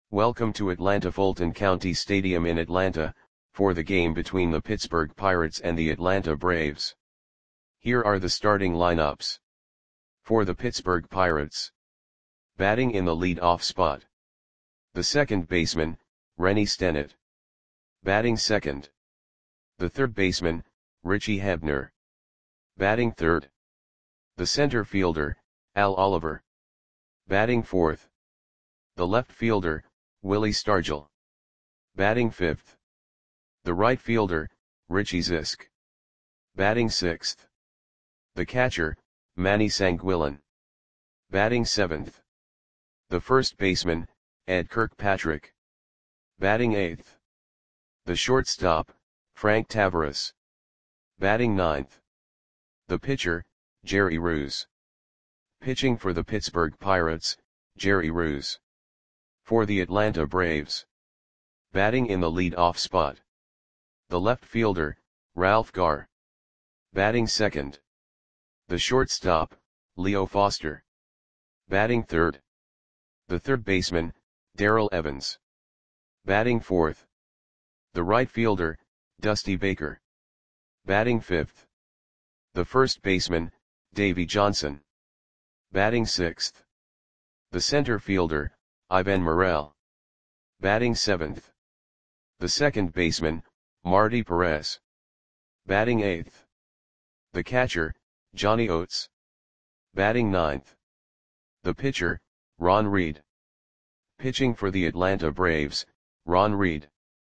Welcome to Atlanta Fulton County Stadium in Atlanta, for the game between the Pittsburgh Pirates and the Atlanta Braves. Here are the starting lineups. For the Pittsburgh Pirates. Batting in the lead-off spot. The second baseman, Rennie Stennett. Batting second. The third baseman, Richie Hebner. Batting third. The center fielder, Al Oliver. Batting fourth. The left fielder, Willie Stargell. Batting fifth. The right fielder, Richie Zisk. Batting sixth. The catcher, Manny Sanguillén. Batting seventh. The first baseman, Ed Kirkpatrick. Batting eighth. The shortstop, Frank Taveras. Batting ninth. The pitcher, Jerry Reuss. Pitching for the Pittsburgh Pirates, Jerry Reuss. For the Atlanta Braves. Batting in the lead-off spot. The left fielder, Ralph Garr. Batting second. The shortstop, Leo Foster. Batting third. The third baseman, Darrell Evans. Batting fourth. The right fielder, Dusty Baker. Batting fifth. The first baseman, Davey Johnson. Batting sixth. The center fielder, Ivan Morel. Batting seventh. The second baseman, Marty Perez. Batting eighth. The catcher, Johnny Oates. Batting ninth. The pitcher, Ron Reed. Pitching for the Atlanta Braves, Ron Reed.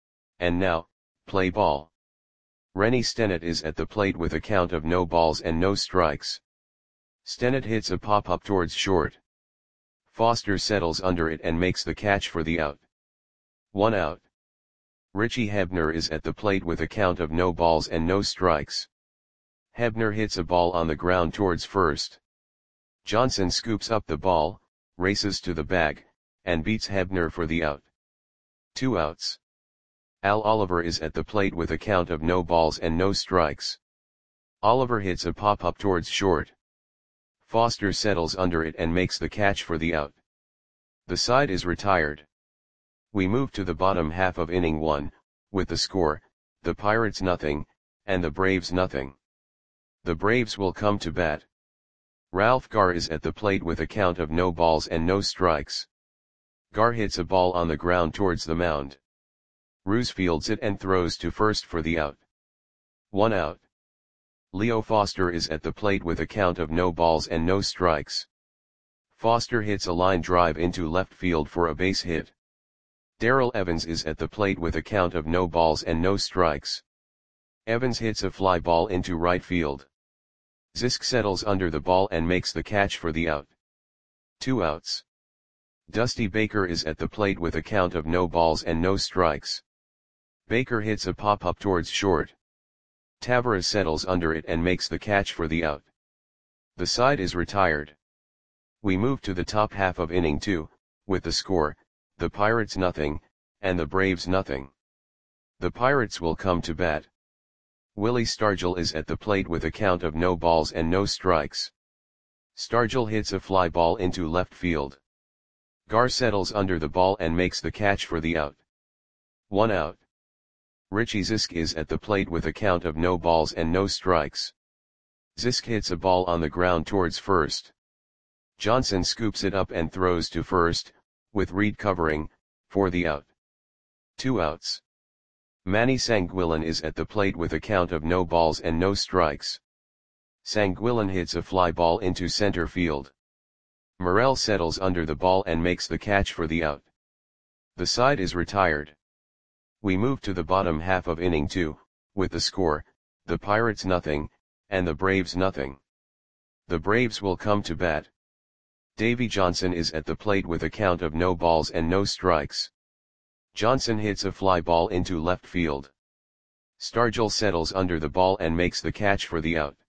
And now, play ball. Rennie Stennett is at the plate with a count of no balls and no strikes. Stennett hits a pop-up towards short. Foster settles under it and makes the catch for the out. 1 out. Richie Hebner is at the plate with a count of no balls and no strikes. Hebner hits a ball on the ground towards first. Johnson scoops up the ball, races to the bag, and beats Hebner for the out. 2 outs. Al Oliver is at the plate with a count of no balls and no strikes. Oliver hits a pop-up towards short. Foster settles under it and makes the catch for the out. The side is retired. We move to the bottom half of inning 1, with the score, the Pirates nothing, and the Braves nothing. The Braves will come to bat. Ralph Garr is at the plate with a count of no balls and no strikes. Garr hits a ball on the ground towards the mound. Reuss fields it and throws to first for the out. 1 out. Leo Foster is at the plate with a count of no balls and no strikes. Foster hits a line drive into left field for a base hit. Darrell Evans is at the plate with a count of no balls and no strikes. Evans hits a fly ball into right field. Zisk settles under the ball and makes the catch for the out. 2 outs. Dusty Baker is at the plate with a count of no balls and no strikes. Baker hits a pop-up towards short. Taveras settles under it and makes the catch for the out. The side is retired. We move to the top half of inning 2, with the score, the Pirates nothing, and the Braves nothing. The Pirates will come to bat. Willie Stargell is at the plate with a count of no balls and no strikes. Stargell hits a fly ball into left field. Garr settles under the ball and makes the catch for the out. 1 out. Richie Zisk is at the plate with a count of no balls and no strikes. Zisk hits a ball on the ground towards first. Johnson scoops it up and throws to first, with Reed covering, for the out. 2 outs. Manny Sanguillén is at the plate with a count of no balls and no strikes. Sanguillén hits a fly ball into center field. Morel settles under the ball and makes the catch for the out. The side is retired. We move to the bottom half of inning 2, with the score, the Pirates nothing, and the Braves nothing. The Braves will come to bat. Davey Johnson is at the plate with a count of no balls and no strikes. Johnson hits a fly ball into left field. Stargell settles under the ball and makes the catch for the out.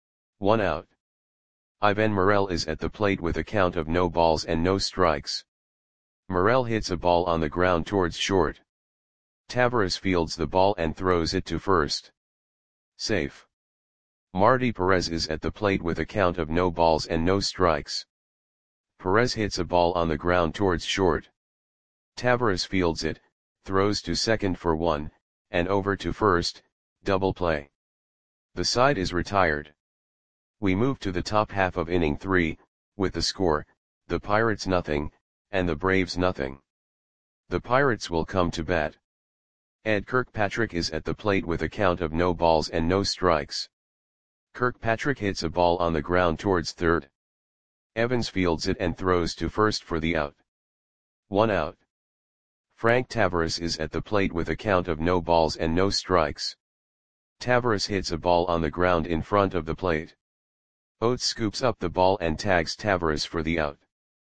1 out. Ivan Morel is at the plate with a count of no balls and no strikes. Morel hits a ball on the ground towards short. Taveras fields the ball and throws it to first. Safe. Marty Perez is at the plate with a count of no balls and no strikes. Perez hits a ball on the ground towards short. Tavares fields it, throws to second for 1, and over to first, double play. The side is retired. We move to the top half of inning 3, with the score, the Pirates nothing, and the Braves nothing. The Pirates will come to bat. Ed Kirkpatrick is at the plate with a count of no balls and no strikes. Kirkpatrick hits a ball on the ground towards third. Evans fields it and throws to first for the out. 1 out. Frank Tavares is at the plate with a count of no balls and no strikes. Tavares hits a ball on the ground in front of the plate. Oates scoops up the ball and tags Tavares for the out.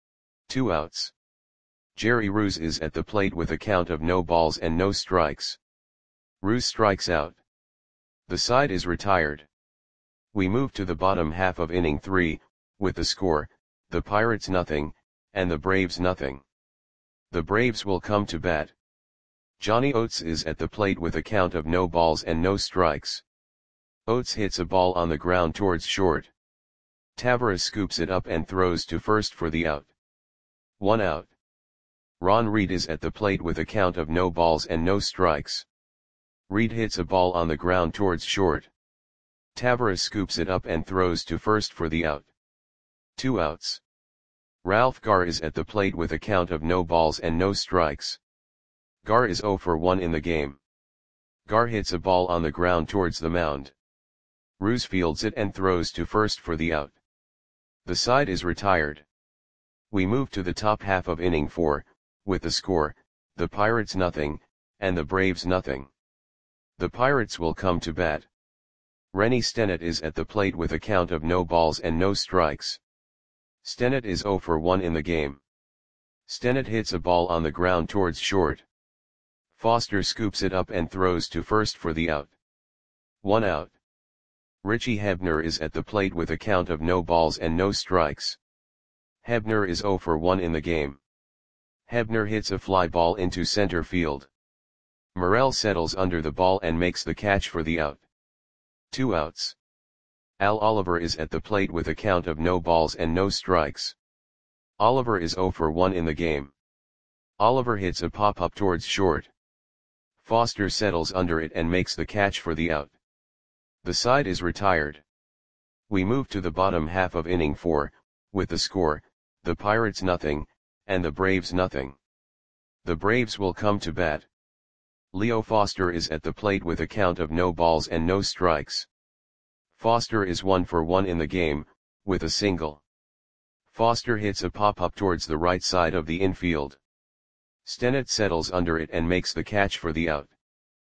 2 outs. Jerry Roos is at the plate with a count of no balls and no strikes. Roos strikes out. The side is retired. We move to the bottom half of inning 3, with the score, the Pirates nothing, and the Braves nothing. The Braves will come to bat. Johnny Oates is at the plate with a count of no balls and no strikes. Oates hits a ball on the ground towards short. Tavares scoops it up and throws to first for the out. 1 out. Ron Reed is at the plate with a count of no balls and no strikes. Reed hits a ball on the ground towards short. Tavares scoops it up and throws to first for the out. 2 outs. Ralph Garr is at the plate with a count of no balls and no strikes. Garr is 0 for 1 in the game. Garr hits a ball on the ground towards the mound. Roos fields it and throws to first for the out. The side is retired. We move to the top half of inning 4, with the score, the Pirates nothing, and the Braves nothing. The Pirates will come to bat. Rennie Stennett is at the plate with a count of no balls and no strikes. Stennett is 0 for 1 in the game. Stennett hits a ball on the ground towards short. Foster scoops it up and throws to first for the out. 1 out. Richie Hebner is at the plate with a count of no balls and no strikes. Hebner is 0 for 1 in the game. Hebner hits a fly ball into center field. Morel settles under the ball and makes the catch for the out. 2 outs. Al Oliver is at the plate with a count of no balls and no strikes. Oliver is 0 for 1 in the game. Oliver hits a pop-up towards short. Foster settles under it and makes the catch for the out. The side is retired. We move to the bottom half of inning 4, with the score, the Pirates nothing, and the Braves nothing. The Braves will come to bat. Leo Foster is at the plate with a count of no balls and no strikes. Foster is 1 for 1 in the game, with a single. Foster hits a pop-up towards the right side of the infield. Stennett settles under it and makes the catch for the out.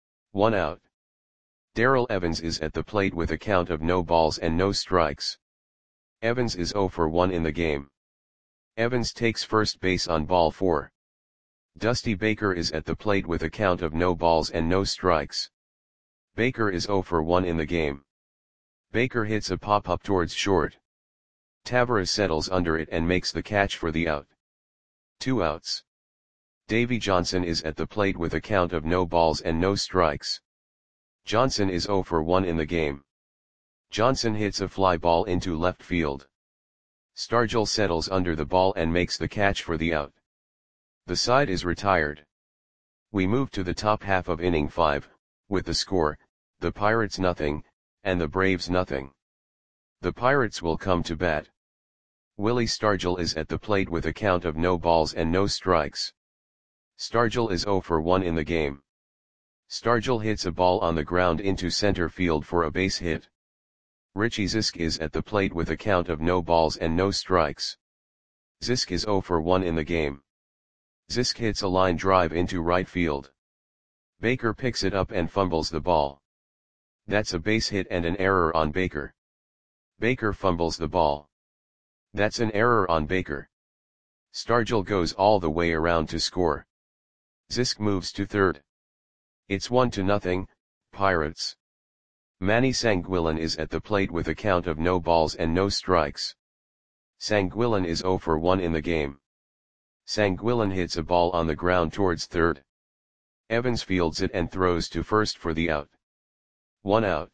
1 out. Darrell Evans is at the plate with a count of no balls and no strikes. Evans is 0 for 1 in the game. Evans takes first base on ball 4. Dusty Baker is at the plate with a count of no balls and no strikes. Baker is 0 for 1 in the game. Baker hits a pop-up towards short. Tavares settles under it and makes the catch for the out. 2 outs. Davy Johnson is at the plate with a count of no balls and no strikes. Johnson is 0 for 1 in the game. Johnson hits a fly ball into left field. Stargell settles under the ball and makes the catch for the out. The side is retired. We move to the top half of inning 5, with the score, the Pirates nothing, and the Braves nothing. The Pirates will come to bat. Willie Stargell is at the plate with a count of no balls and no strikes. Stargell is 0 for 1 in the game. Stargell hits a ball on the ground into center field for a base hit. Richie Zisk is at the plate with a count of no balls and no strikes. Zisk is 0 for 1 in the game. Zisk hits a line drive into right field. Baker picks it up and fumbles the ball. That's a base hit and an error on Baker. Baker fumbles the ball. That's an error on Baker. Stargell goes all the way around to score. Zisk moves to third. It's 1-0, Pirates. Manny Sanguillen is at the plate with a count of no balls and no strikes. Sanguillen is 0 for 1 in the game. Sanguillen hits a ball on the ground towards third. Evans fields it and throws to first for the out. 1 out.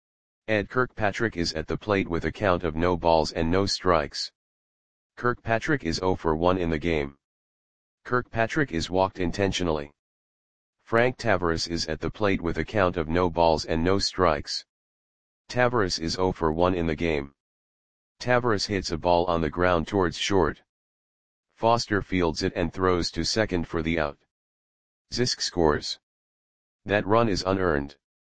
Ed Kirkpatrick is at the plate with a count of no balls and no strikes. Kirkpatrick is 0 for 1 in the game. Kirkpatrick is walked intentionally. Frank Tavares is at the plate with a count of no balls and no strikes. Tavares is 0 for 1 in the game. Tavares hits a ball on the ground towards short. Foster fields it and throws to second for the out. Zisk scores. That run is unearned.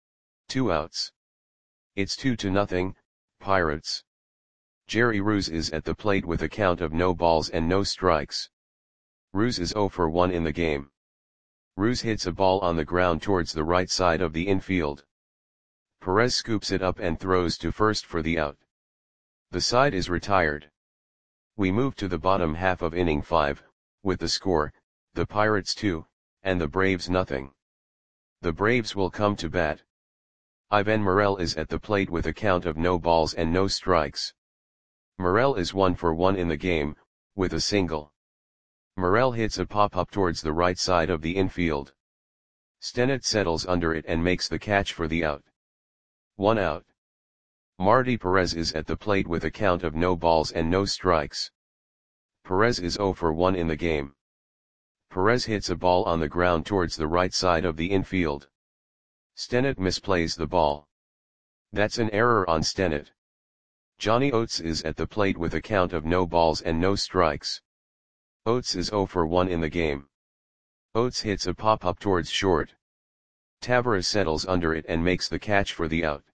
2 outs. It's 2-0, Pirates. Jerry Ruse is at the plate with a count of no balls and no strikes. Ruse is 0 for 1 in the game. Ruse hits a ball on the ground towards the right side of the infield. Perez scoops it up and throws to first for the out. The side is retired. We move to the bottom half of inning 5, with the score, the Pirates 2, and the Braves nothing. The Braves will come to bat. Ivan Morel is at the plate with a count of no balls and no strikes. Morel is 1 for 1 in the game, with a single. Morel hits a pop-up towards the right side of the infield. Stennett settles under it and makes the catch for the out. 1 out. Marty Perez is at the plate with a count of no balls and no strikes. Perez is 0 for 1 in the game. Perez hits a ball on the ground towards the right side of the infield. Stennett misplays the ball. That's an error on Stennett. Johnny Oates is at the plate with a count of no balls and no strikes. Oates is 0 for 1 in the game. Oates hits a pop-up towards short. Tavares settles under it and makes the catch for the out.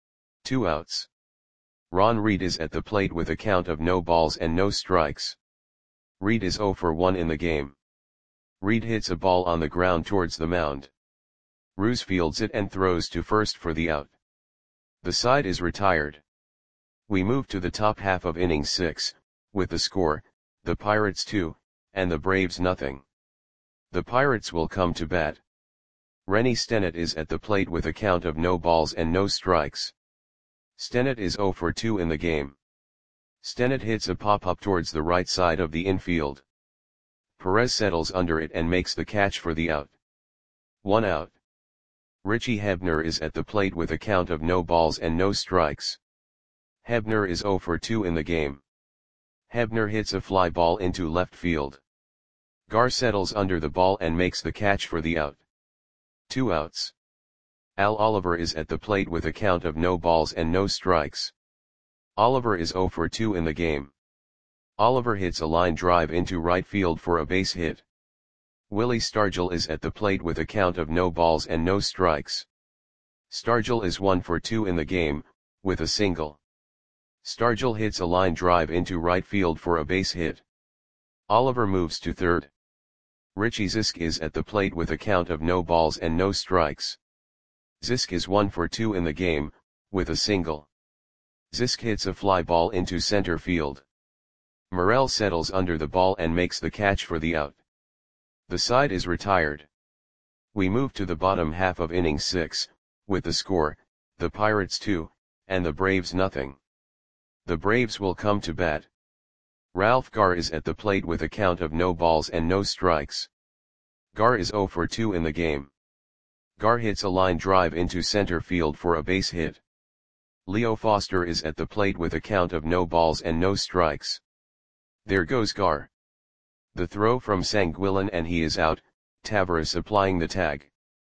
2 outs. Ron Reed is at the plate with a count of no balls and no strikes. Reed is 0 for 1 in the game. Reed hits a ball on the ground towards the mound. Ruse fields it and throws to first for the out. The side is retired. We move to the top half of inning 6, with the score, the Pirates 2, and the Braves nothing. The Pirates will come to bat. Rennie Stennett is at the plate with a count of no balls and no strikes. Stennett is 0 for 2 in the game. Stennett hits a pop-up towards the right side of the infield. Perez settles under it and makes the catch for the out. 1 out. Richie Hebner is at the plate with a count of no balls and no strikes. Hebner is 0 for 2 in the game. Hebner hits a fly ball into left field. Gar settles under the ball and makes the catch for the out. 2 outs. Al Oliver is at the plate with a count of no balls and no strikes. Oliver is 0 for 2 in the game. Oliver hits a line drive into right field for a base hit. Willie Stargell is at the plate with a count of no balls and no strikes. Stargell is 1 for 2 in the game, with a single. Stargell hits a line drive into right field for a base hit. Oliver moves to third. Richie Zisk is at the plate with a count of no balls and no strikes. Zisk is 1 for 2 in the game, with a single. Zisk hits a fly ball into center field. Morel settles under the ball and makes the catch for the out. The side is retired. We move to the bottom half of inning 6, with the score, the Pirates 2, and the Braves nothing. The Braves will come to bat. Ralph Gar is at the plate with a count of no balls and no strikes. Gar is 0 for 2 in the game. Gar hits a line drive into center field for a base hit. Leo Foster is at the plate with a count of no balls and no strikes. There goes Gar. The throw from Sanguillen and he is out, Tavares applying the tag.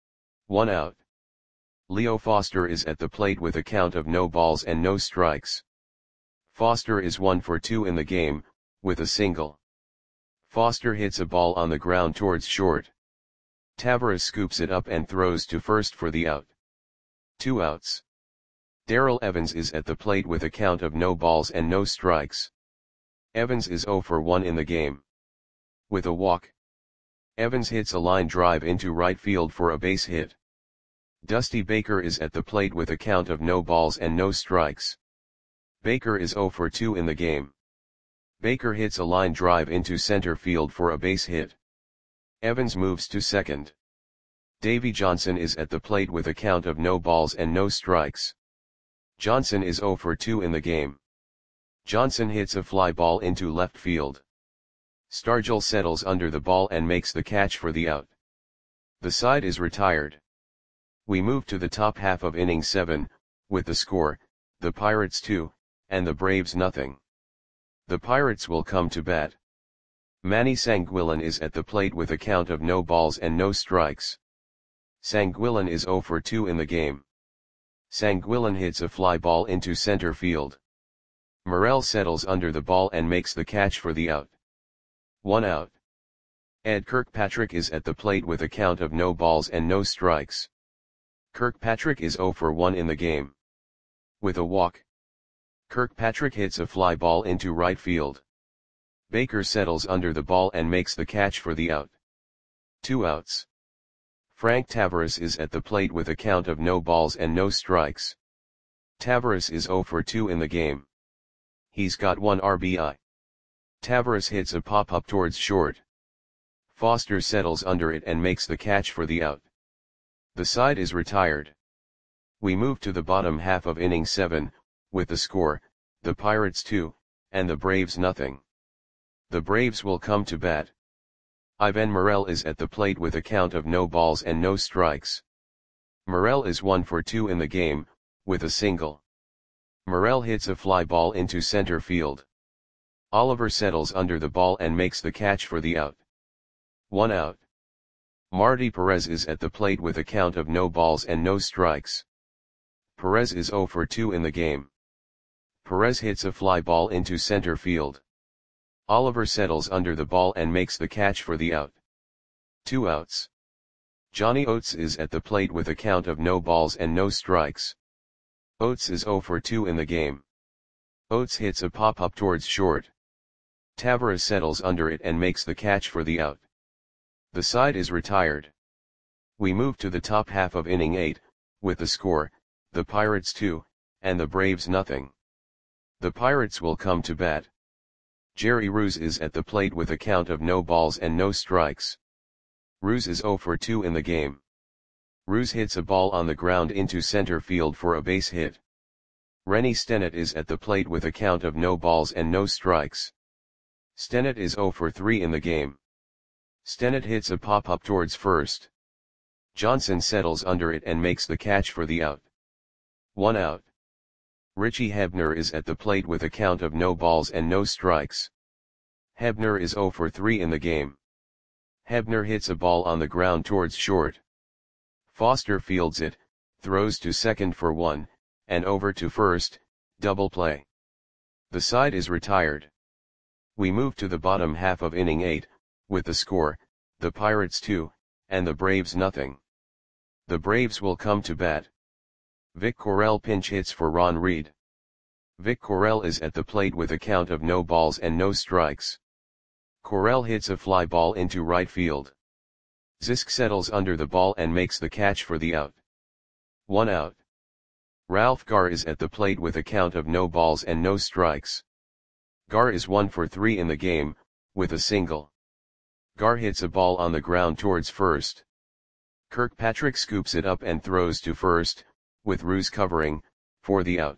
1 out. Leo Foster is at the plate with a count of no balls and no strikes. Foster is 1 for 2 in the game, with a single. Foster hits a ball on the ground towards short. Tavares scoops it up and throws to first for the out. 2 outs. Darrell Evans is at the plate with a count of no balls and no strikes. Evans is 0 for 1 in the game. With a walk. Evans hits a line drive into right field for a base hit. Dusty Baker is at the plate with a count of no balls and no strikes. Baker is 0 for 2 in the game. Baker hits a line drive into center field for a base hit. Evans moves to second. Davy Johnson is at the plate with a count of no balls and no strikes. Johnson is 0 for 2 in the game. Johnson hits a fly ball into left field. Stargell settles under the ball and makes the catch for the out. The side is retired. We move to the top half of inning 7, with the score, the Pirates 2, and the Braves nothing. The Pirates will come to bat. Manny Sanguillen is at the plate with a count of no balls and no strikes. Sanguillen is 0 for 2 in the game. Sanguillen hits a fly ball into center field. Morel settles under the ball and makes the catch for the out. 1 out. Ed Kirkpatrick is at the plate with a count of no balls and no strikes. Kirkpatrick is 0 for 1 in the game. With a walk, Kirkpatrick hits a fly ball into right field. Baker settles under the ball and makes the catch for the out. 2 outs. Frank Tavares is at the plate with a count of no balls and no strikes. Tavares is 0 for 2 in the game. He's got 1 RBI. Tavares hits a pop-up towards short. Foster settles under it and makes the catch for the out. The side is retired. We move to the bottom half of inning 7, with the score, the Pirates 2, and the Braves nothing. The Braves will come to bat. Ivan Morel is at the plate with a count of no balls and no strikes. Morel is 1 for 2 in the game, with a single. Morel hits a fly ball into center field. Oliver settles under the ball and makes the catch for the out. 1 out. Marty Perez is at the plate with a count of no balls and no strikes. Perez is 0 for 2 in the game. Perez hits a fly ball into center field. Oliver settles under the ball and makes the catch for the out. 2 outs. Johnny Oates is at the plate with a count of no balls and no strikes. Oates is 0 for 2 in the game. Oates hits a pop-up towards short. Tavares settles under it and makes the catch for the out. The side is retired. We move to the top half of inning 8, with the score, the Pirates 2, and the Braves nothing. The Pirates will come to bat. Jerry Ruse is at the plate with a count of no balls and no strikes. Ruse is 0 for 2 in the game. Ruse hits a ball on the ground into center field for a base hit. Rennie Stennett is at the plate with a count of no balls and no strikes. Stennett is 0 for 3 in the game. Stennett hits a pop-up towards first. Johnson settles under it and makes the catch for the out. 1 out. Richie Hebner is at the plate with a count of no balls and no strikes. Hebner is 0 for 3 in the game. Hebner hits a ball on the ground towards short. Foster fields it, throws to second for 1, and over to first, double play. The side is retired. We move to the bottom half of inning 8, with the score, the Pirates 2, and the Braves nothing. The Braves will come to bat. Vic Correll pinch hits for Ron Reed. Vic Correll is at the plate with a count of no balls and no strikes. Correll hits a fly ball into right field. Zisk settles under the ball and makes the catch for the out. 1 out. Ralph Garr is at the plate with a count of no balls and no strikes. Garr is 1 for 3 in the game, with a single. Garr hits a ball on the ground towards first. Kirkpatrick scoops it up and throws to first, with Ruse covering, for the out.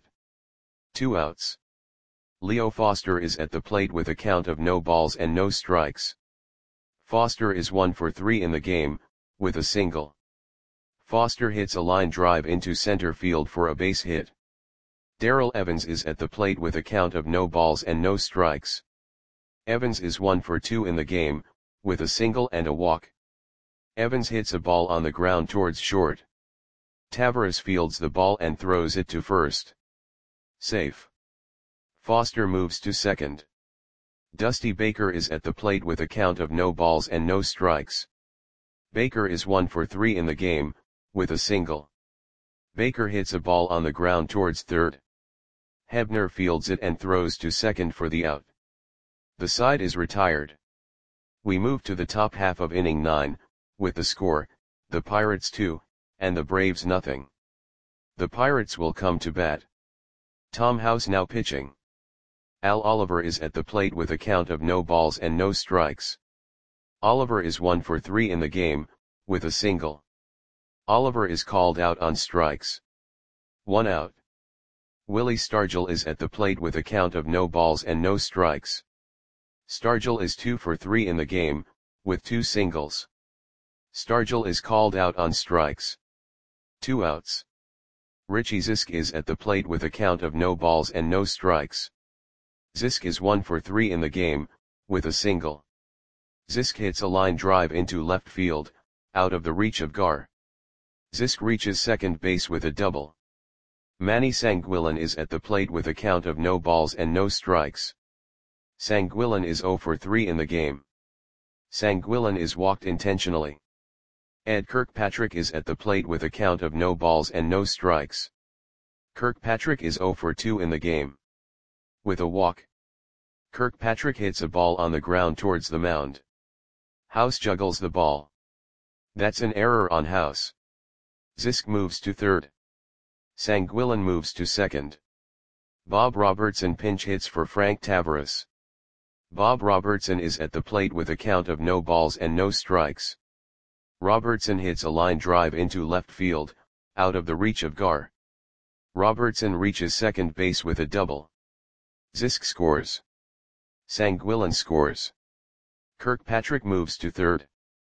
2 outs. Leo Foster is at the plate with a count of no balls and no strikes. Foster is 1 for 3 in the game, with a single. Foster hits a line drive into center field for a base hit. Darrell Evans is at the plate with a count of no balls and no strikes. Evans is 1 for 2 in the game, with a single and a walk. Evans hits a ball on the ground towards short. Tavares fields the ball and throws it to first. Safe. Foster moves to second. Dusty Baker is at the plate with a count of no balls and no strikes. Baker is 1 for 3 in the game, with a single. Baker hits a ball on the ground towards third. Hebner fields it and throws to second for the out. The side is retired. We move to the top half of inning 9, with the score, the Pirates 2, and the Braves nothing. The Pirates will come to bat. Tom House now pitching. Al Oliver is at the plate with a count of no balls and no strikes. Oliver is 1 for 3 in the game, with a single. Oliver is called out on strikes. 1 out. Willie Stargell is at the plate with a count of no balls and no strikes. Stargell is 2 for 3 in the game, with 2 singles. Stargell is called out on strikes. 2 outs. Richie Zisk is at the plate with a count of no balls and no strikes. Zisk is 1 for 3 in the game, with a single. Zisk hits a line drive into left field, out of the reach of Gar. Zisk reaches second base with a double. Manny Sanguillen is at the plate with a count of no balls and no strikes. Sanguillen is 0 for 3 in the game. Sanguillen is walked intentionally. Ed Kirkpatrick is at the plate with a count of no balls and no strikes. Kirkpatrick is 0 for 2 in the game. With a walk, Kirkpatrick hits a ball on the ground towards the mound. House juggles the ball. That's an error on House. Zisk moves to third. Sanguillen moves to second. Bob Robertson pinch hits for Frank Tavares. Bob Robertson is at the plate with a count of no balls and no strikes. Robertson hits a line drive into left field, out of the reach of Gar. Robertson reaches second base with a double. Zisk scores. Sanguillen scores. Kirkpatrick moves to third.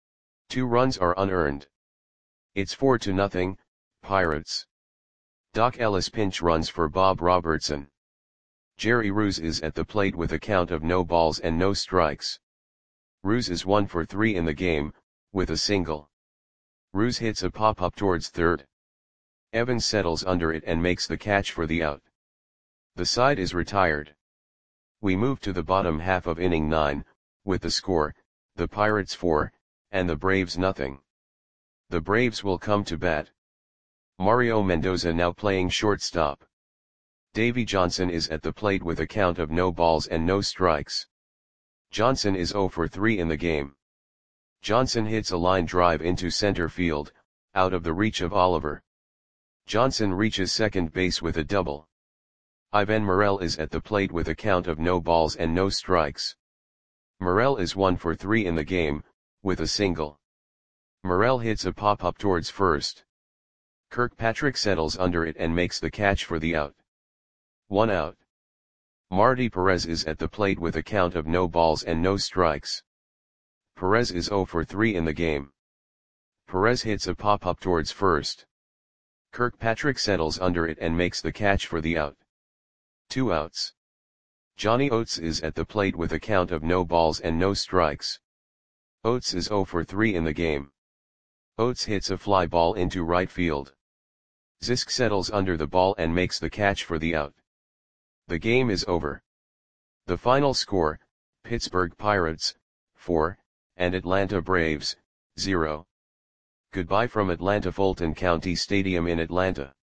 2 runs are unearned. It's 4-0, Pirates. Doc Ellis pinch runs for Bob Robertson. Jerry Ruse is at the plate with a count of no balls and no strikes. Ruse is 1 for 3 in the game, with a single. Ruse hits a pop-up towards third. Evans settles under it and makes the catch for the out. The side is retired. We move to the bottom half of inning 9, with the score, the Pirates 4, and the Braves nothing. The Braves will come to bat. Mario Mendoza now playing shortstop. Davey Johnson is at the plate with a count of no balls and no strikes. Johnson is 0 for 3 in the game. Johnson hits a line drive into center field, out of the reach of Oliver. Johnson reaches second base with a double. Ivan Morel is at the plate with a count of no balls and no strikes. Morel is 1 for 3 in the game, with a single. Morel hits a pop-up towards first. Kirkpatrick settles under it and makes the catch for the out. 1 out. Marty Perez is at the plate with a count of no balls and no strikes. Perez is 0 for 3 in the game. Perez hits a pop-up towards first. Kirkpatrick settles under it and makes the catch for the out. 2 outs. Johnny Oates is at the plate with a count of no balls and no strikes. Oates is 0 for 3 in the game. Oates hits a fly ball into right field. Zisk settles under the ball and makes the catch for the out. The game is over. The final score, Pittsburgh Pirates, 4, and Atlanta Braves, 0. Goodbye from Atlanta Fulton County Stadium in Atlanta.